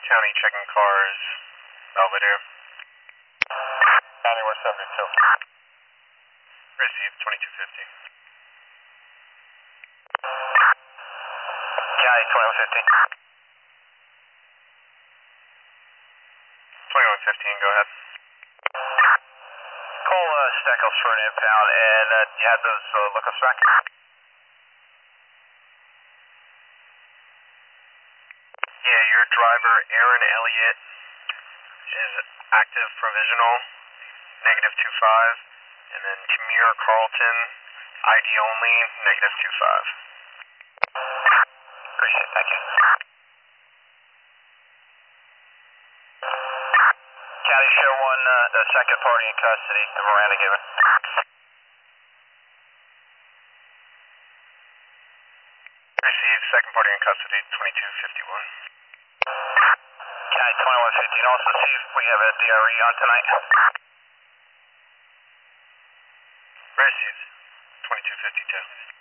County checking cars, Belvedere. County 172. Received 2250. County 2115. 2115, go ahead. Call Steckles for an impound, and you have those lookouts back? Yeah, your driver, Aaron Elliott, is active provisional, -25, and then Jameer Carlton, ID only, -25. Appreciate it, thank you. County show one, the second party in custody, the Miranda given. Received second party in custody, 2251. County 2115, also see if we have a DRE on tonight. Received 2252.